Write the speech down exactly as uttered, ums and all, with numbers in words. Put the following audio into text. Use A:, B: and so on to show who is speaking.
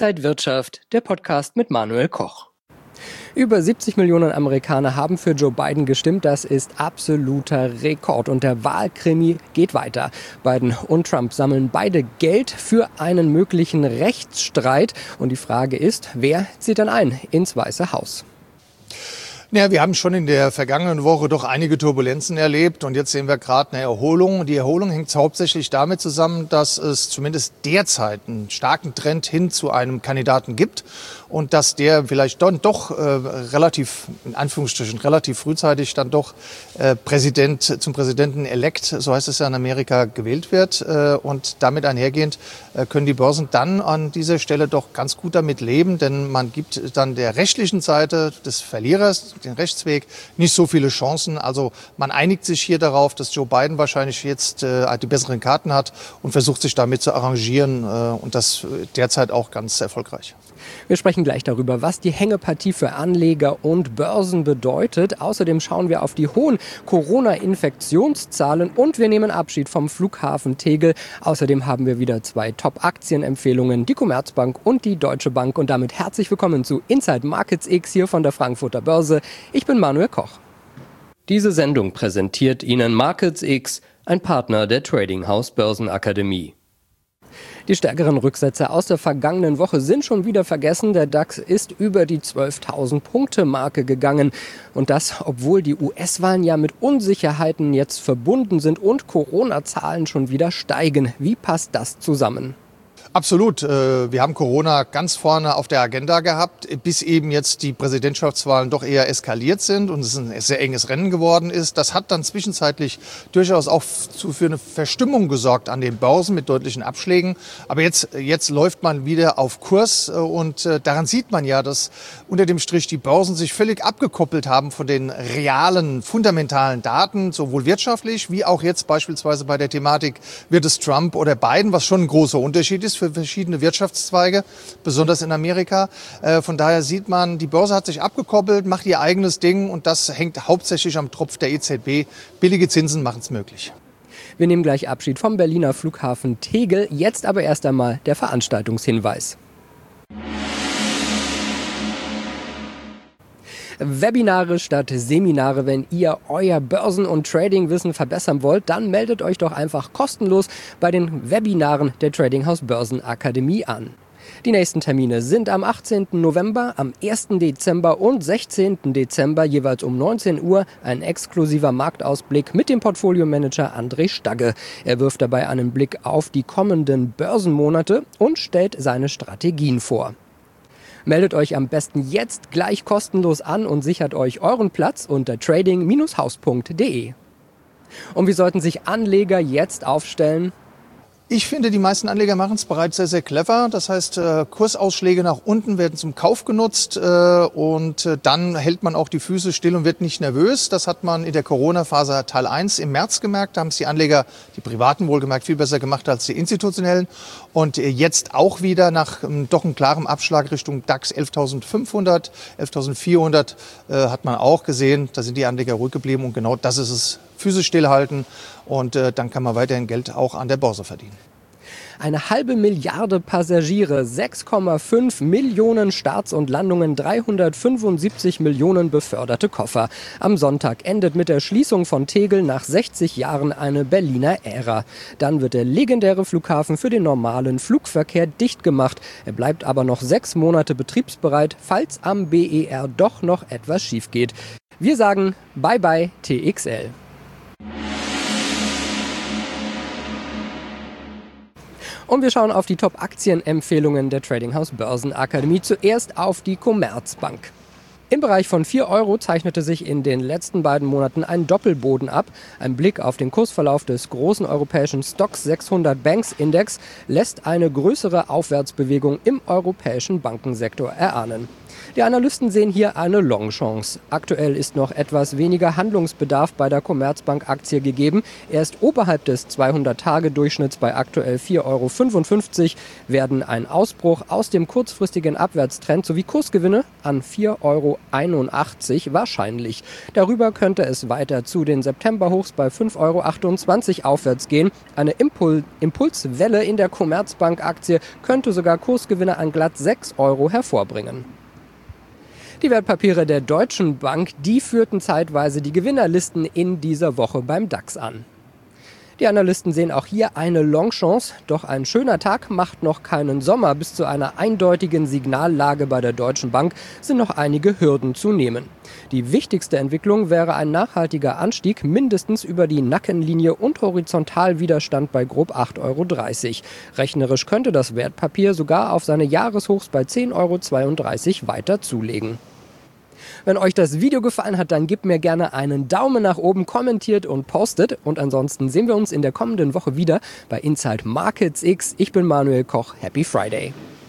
A: Inside Wirtschaft, der Podcast mit Manuel Koch. Über siebzig Millionen Amerikaner haben für Joe Biden gestimmt. Das ist absoluter Rekord. Und der Wahlkrimi geht weiter. Biden und Trump sammeln beide Geld für einen möglichen Rechtsstreit. Und die Frage ist, wer zieht dann ein ins Weiße Haus?
B: Ja, wir haben schon in der vergangenen Woche doch einige Turbulenzen erlebt und jetzt sehen wir gerade eine Erholung. Die Erholung hängt hauptsächlich damit zusammen, dass es zumindest derzeit einen starken Trend hin zu einem Kandidaten gibt und dass der vielleicht dann doch äh, relativ, in Anführungsstrichen, relativ frühzeitig dann doch äh, Präsident zum Präsidenten-elect, so heißt es ja in Amerika, gewählt wird. Äh, und damit einhergehend äh, können die Börsen dann an dieser Stelle doch ganz gut damit leben, denn man gibt dann der rechtlichen Seite des Verlierers, den Rechtsweg, nicht so viele Chancen. Also man einigt sich hier darauf, dass Joe Biden wahrscheinlich jetzt äh, die besseren Karten hat und versucht sich damit zu arrangieren äh, und das derzeit auch ganz erfolgreich.
A: Wir sprechen gleich darüber, was die Hängepartie für Anleger und Börsen bedeutet. Außerdem schauen wir auf die hohen Corona-Infektionszahlen und wir nehmen Abschied vom Flughafen Tegel. Außerdem haben wir wieder zwei Top-Aktienempfehlungen, die Commerzbank und die Deutsche Bank. Und damit herzlich willkommen zu Inside Markets X hier von der Frankfurter Börse. Ich bin Manuel Koch. Diese Sendung präsentiert Ihnen Markets X, ein Partner der Trading House Börsenakademie. Die stärkeren Rücksätze aus der vergangenen Woche sind schon wieder vergessen. Der DAX ist über die zwölftausend Punkte Marke gegangen. Und das, obwohl die U S-Wahlen ja mit Unsicherheiten jetzt verbunden sind und Corona-Zahlen schon wieder steigen. Wie passt das zusammen?
B: Absolut. Wir haben Corona ganz vorne auf der Agenda gehabt, bis eben jetzt die Präsidentschaftswahlen doch eher eskaliert sind und es ein sehr enges Rennen geworden ist. Das hat dann zwischenzeitlich durchaus auch für eine Verstimmung gesorgt an den Börsen mit deutlichen Abschlägen. Aber jetzt, jetzt läuft man wieder auf Kurs und daran sieht man ja, dass unter dem Strich die Börsen sich völlig abgekoppelt haben von den realen, fundamentalen Daten, sowohl wirtschaftlich wie auch jetzt beispielsweise bei der Thematik, wird es Trump oder Biden, was schon ein großer Unterschied ist für verschiedene Wirtschaftszweige, besonders in Amerika. Von daher sieht man, die Börse hat sich abgekoppelt, macht ihr eigenes Ding und das hängt hauptsächlich am Tropf der E Z B. Billige Zinsen machen es möglich.
A: Wir nehmen gleich Abschied vom Berliner Flughafen Tegel. Jetzt aber erst einmal der Veranstaltungshinweis. Webinare statt Seminare. Wenn ihr euer Börsen- und Tradingwissen verbessern wollt, dann meldet euch doch einfach kostenlos bei den Webinaren der Trading House Börsenakademie an. Die nächsten Termine sind am achtzehnten November, am ersten Dezember und sechzehnten Dezember jeweils um neunzehn Uhr ein exklusiver Marktausblick mit dem Portfoliomanager André Stagge. Er wirft dabei einen Blick auf die kommenden Börsenmonate und stellt seine Strategien vor. Meldet euch am besten jetzt gleich kostenlos an und sichert euch euren Platz unter trading Bindestrich haus punkt de. Und wie sollten sich Anleger jetzt aufstellen?
B: Ich finde, die meisten Anleger machen es bereits sehr, sehr clever. Das heißt, Kursausschläge nach unten werden zum Kauf genutzt und dann hält man auch die Füße still und wird nicht nervös. Das hat man in der Corona-Phase Teil eins im März gemerkt. Da haben es die Anleger, die Privaten wohlgemerkt, viel besser gemacht als die institutionellen. Und jetzt auch wieder nach doch einem klaren Abschlag Richtung DAX elftausendfünfhundert, elftausendvierhundert hat man auch gesehen. Da sind die Anleger ruhig geblieben und genau das ist es. Füße stillhalten und äh, dann kann man weiterhin Geld auch an der Börse verdienen.
A: Eine halbe Milliarde Passagiere, sechs Komma fünf Millionen Starts und Landungen, dreihundertfünfundsiebzig Millionen beförderte Koffer. Am Sonntag endet mit der Schließung von Tegel nach sechzig Jahren eine Berliner Ära. Dann wird der legendäre Flughafen für den normalen Flugverkehr dicht gemacht. Er bleibt aber noch sechs Monate betriebsbereit, falls am B E R doch noch etwas schief geht. Wir sagen Bye bye T X L. Und wir schauen auf die Top-Aktienempfehlungen der Trading House Börsenakademie. Zuerst auf die Commerzbank. Im Bereich von vier Euro zeichnete sich in den letzten beiden Monaten ein Doppelboden ab. Ein Blick auf den Kursverlauf des großen europäischen Stoxx sechshundert Banks Index lässt eine größere Aufwärtsbewegung im europäischen Bankensektor erahnen. Die Analysten sehen hier eine Longchance. Aktuell ist noch etwas weniger Handlungsbedarf bei der Commerzbank-Aktie gegeben. Er ist oberhalb des zweihundert-Tage-Durchschnitts bei aktuell vier Euro fünfundfünfzig. Werden ein Ausbruch aus dem kurzfristigen Abwärtstrend sowie Kursgewinne an vier Euro einundachtzig wahrscheinlich. Darüber könnte es weiter zu den Septemberhochs bei fünf Euro achtundzwanzig aufwärts gehen. Eine Impul- Impulswelle in der Commerzbank-Aktie könnte sogar Kursgewinne an glatt sechs Euro hervorbringen. Die Wertpapiere der Deutschen Bank, die führten zeitweise die Gewinnerlisten in dieser Woche beim DAX an. Die Analysten sehen auch hier eine Longchance, doch ein schöner Tag macht noch keinen Sommer. Bis zu einer eindeutigen Signallage bei der Deutschen Bank sind noch einige Hürden zu nehmen. Die wichtigste Entwicklung wäre ein nachhaltiger Anstieg mindestens über die Nackenlinie und Horizontalwiderstand bei grob acht Euro dreißig. Rechnerisch könnte das Wertpapier sogar auf seine Jahreshochs bei zehn Euro zweiunddreißig weiter zulegen. Wenn euch das Video gefallen hat, dann gebt mir gerne einen Daumen nach oben, kommentiert und postet. Und ansonsten sehen wir uns in der kommenden Woche wieder bei Inside Markets X. Ich bin Manuel Koch. Happy Friday!